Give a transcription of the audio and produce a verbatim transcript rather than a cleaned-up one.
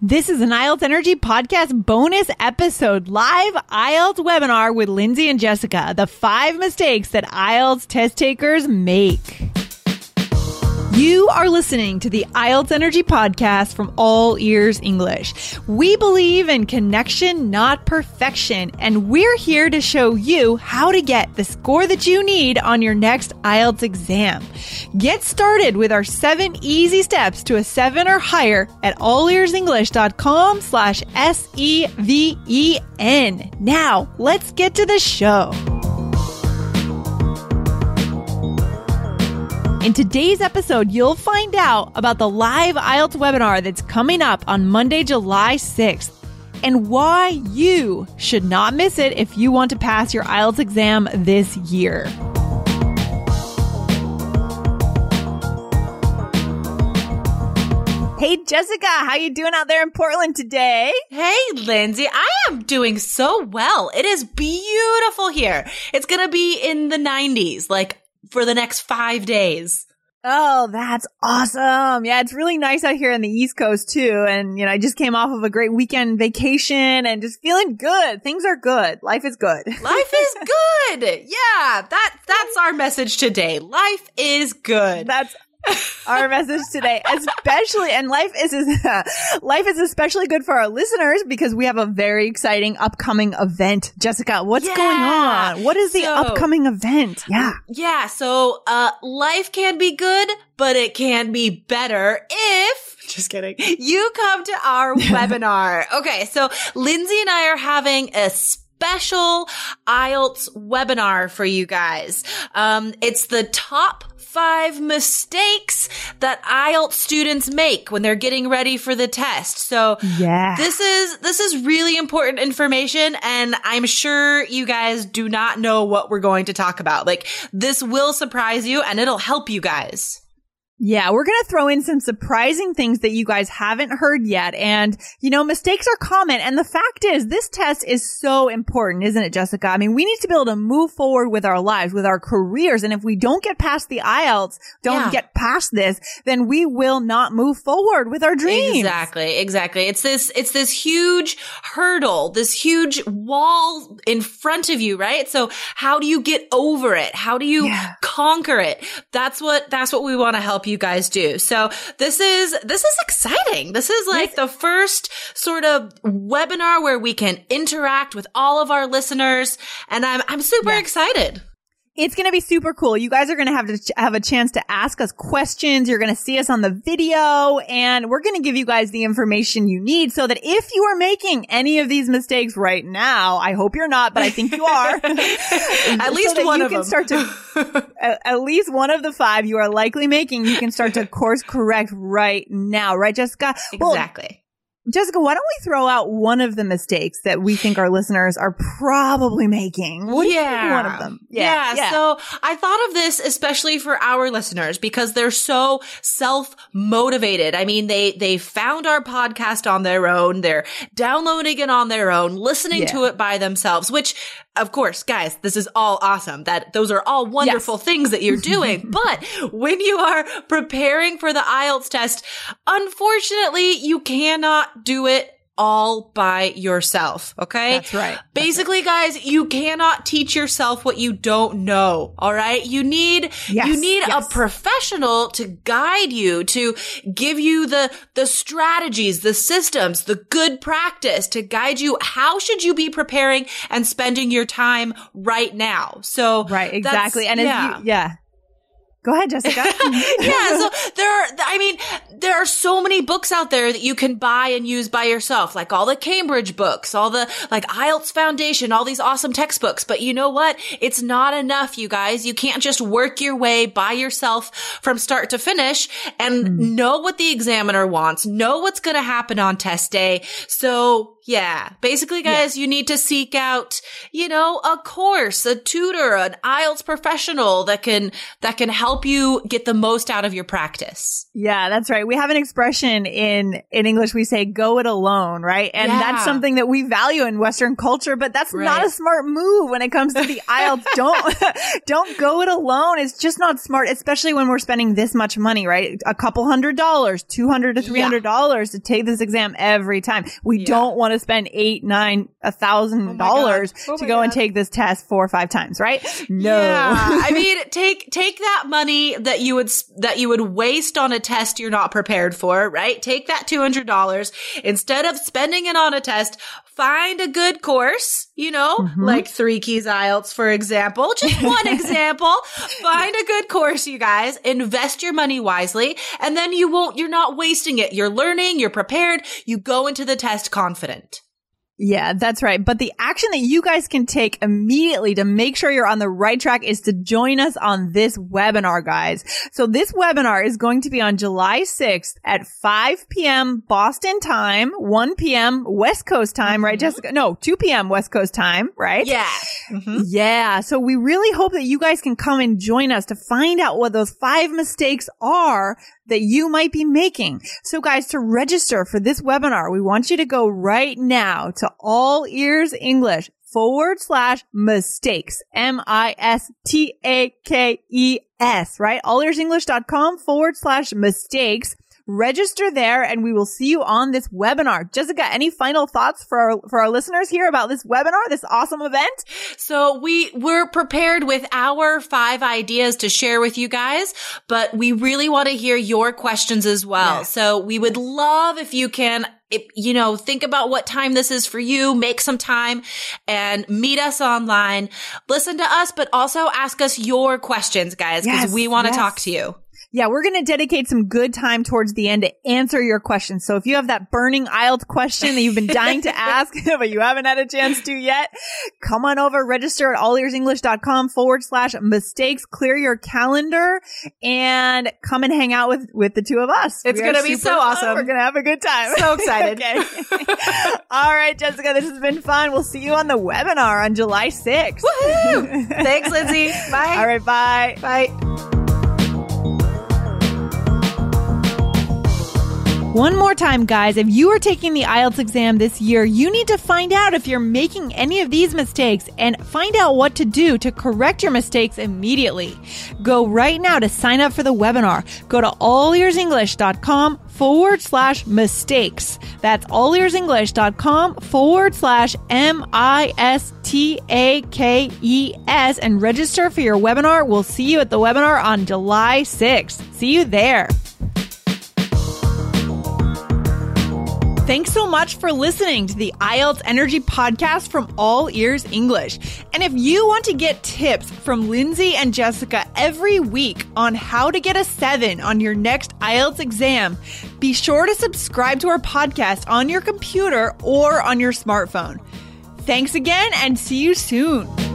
This is an I E L T S Energy Podcast bonus episode, live I E L T S webinar with Lindsay and Jessica, the five mistakes that I E L T S test takers make. You are listening to the I E L T S Energy Podcast from All Ears English. We believe in connection, not perfection, and we're here to show you how to get the score that you need on your next I E L T S exam. Get started with our seven easy steps to a seven or higher at allearsenglish.com slash S E V E N. Now, let's get to the show. In today's episode, you'll find out about the live I E L T S webinar that's coming up on Monday, July sixth, and why you should not miss it if you want to pass your I E L T S exam this year. Hey, Jessica, how you doing out there in Portland today? Hey, Lindsay, I am doing so well. It is beautiful here. It's going to be in the nineties, like for the next five days. Oh, that's awesome. Yeah, it's really nice out here on the East Coast too. And, you know, I just came off of a great weekend vacation and just feeling good. Things are good. Life is good. Life is good. Yeah, that that's our message today. Life is good. That's our message today, especially, and life is uh, life is especially good for our listeners because we have a very exciting upcoming event. Jessica, what's yeah. going on? What is the so, upcoming event? Yeah, yeah. So, uh, life can be good, but it can be better if. Just kidding. You come to our webinar. Okay, so Lindsay and I are having a special I E L T S webinar for you guys. Um, it's the top five mistakes that I E L T S students make when they're getting ready for the test. So yeah. this is, this is really important information. And I'm sure you guys do not know what we're going to talk about. Like, this will surprise you and it'll help you guys. Yeah, we're going to throw in some surprising things that you guys haven't heard yet. And, you know, mistakes are common. And the fact is, this test is so important, isn't it, Jessica? I mean, we need to be able to move forward with our lives, with our careers. And if we don't get past the I E L T S, don't yeah. get past this, then we will not move forward with our dreams. Exactly, exactly. It's this, it's this huge hurdle, this huge wall in front of you, right? So how do you get over it? How do you yeah. conquer it? That's what, that's what we want to help you guys do. So this is, this is exciting. This is like the first sort of webinar where we can interact with all of our listeners. And I'm, I'm super yeah. excited. It's going to be super cool. You guys are going to have to ch- have a chance to ask us questions. You're going to see us on the video, and we're going to give you guys the information you need so that if you are making any of these mistakes right now, I hope you're not, but I think you are. At least so one you of can them. Start to, at, at least one of the five you are likely making, you can start to course correct right now. Right, Jessica? Exactly. Well, Jessica, why don't we throw out one of the mistakes that we think our listeners are probably making? What do yeah. you think one of them? Yeah, yeah. yeah. So I thought of this especially for our listeners because they're so self-motivated. I mean, they, they found our podcast on their own. They're downloading it on their own, listening yeah. to it by themselves, which, of course, guys, this is all awesome. That those are all wonderful yes. things that you're doing. But when you are preparing for the I E L T S test, unfortunately, you cannot do it all by yourself. Okay. That's right. That's Basically, right. guys, you cannot teach yourself what you don't know. All right. You need, yes, you need yes. a professional to guide you, to give you the, the strategies, the systems, the good practice to guide you. How should you be preparing and spending your time right now? So, right. Exactly. And yeah. As you, yeah. Go ahead, Jessica. yeah, so there are, I mean, there are so many books out there that you can buy and use by yourself, like all the Cambridge books, all the, like I E L T S Foundation, all these awesome textbooks. But you know what? It's not enough, you guys. You can't just work your way by yourself from start to finish and mm. know what the examiner wants, know what's going to happen on test day. So, yeah, basically, guys, yeah. you need to seek out, you know, a course, a tutor, an I E L T S professional that can, that can help help you get the most out of your practice. Yeah, that's right. We have an expression in, in English. We say, go it alone, right? And Yeah. that's something that we value in Western culture, but that's Right. not a smart move when it comes to the I E L T S. Don't, don't go it alone. It's just not smart, especially when we're spending this much money, right? A couple hundred dollars, two hundred to three hundred dollars to take this exam every time. We Yeah. don't want to spend eight, nine, a thousand dollars Oh to my go and God. take this test four or five times, right? No. Yeah. I mean, take take that money that you would s- that you would waste on a test you're not prepared for, right? Take that two hundred dollars instead of spending it on a test. Find a good course, you know, Mm-hmm. like Three Keys I E L T S, for example. Just one example. Find a good course, you guys. Invest your money wisely, and then you won't. You're not wasting it. You're learning. You're prepared. You go into the test confident. Yeah, that's right. But the action that you guys can take immediately to make sure you're on the right track is to join us on this webinar, guys. So this webinar is going to be on July sixth at five p.m. Boston time, one p.m. West Coast time, right, Jessica? No, two p.m. West Coast time, right? Yeah. Mhm. Yeah. So we really hope that you guys can come and join us to find out what those five mistakes are that you might be making. So guys, to register for this webinar, we want you to go right now to All Ears English forward slash mistakes. M I S T A K E S, right? allearsenglish.com forward slash mistakes. Register there and we will see you on this webinar. Jessica, any final thoughts for our, for our listeners here about this webinar, this awesome event? So we we're prepared with our five ideas to share with you guys, but we really want to hear your questions as well. Yes. So we would love if you can, if, you know, think about what time this is for you, make some time and meet us online, listen to us, but also ask us your questions, guys, because Yes, we want to yes. talk to you. Yeah, we're going to dedicate some good time towards the end to answer your questions. So if you have that burning I E L T S question that you've been dying to ask, but you haven't had a chance to yet, come on over, register at allearsenglish.com forward slash mistakes, clear your calendar, and come and hang out with, with the two of us. It's We are gonna be super so fun. awesome. We're going to have a good time. So excited. Okay. All right, Jessica, this has been fun. We'll see you on the webinar on July sixth. Woohoo! Thanks, Lindsay. Bye. All right, bye. Bye. One more time, guys, if you are taking the I E L T S exam this year, you need to find out if you're making any of these mistakes and find out what to do to correct your mistakes immediately. Go right now to sign up for the webinar. Go to allearsenglish.com forward slash mistakes. That's allearsenglish.com forward slash M I S T A K E S and register for your webinar. We'll see you at the webinar on July sixth. See you there. Thanks so much for listening to the I E L T S Energy Podcast from All Ears English. And if you want to get tips from Lindsay and Jessica every week on how to get a seven on your next I E L T S exam, be sure to subscribe to our podcast on your computer or on your smartphone. Thanks again and see you soon.